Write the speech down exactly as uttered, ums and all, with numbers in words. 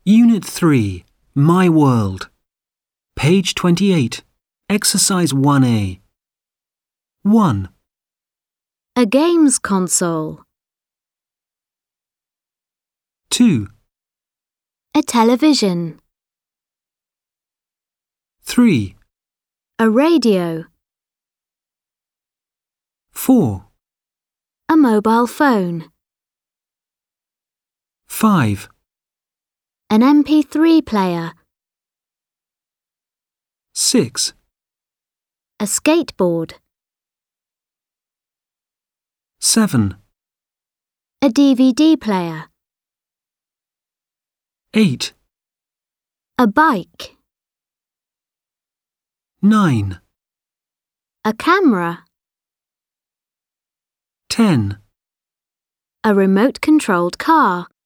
Unit three, My World. Page twenty-eight. Exercise one A. one. A games console. two. A television. three. A radio. four. A mobile phone. five. An M P three player. six. A skateboard. seven. A D V D player. eight. A bike. nine. A camera. ten. A remote-controlled car.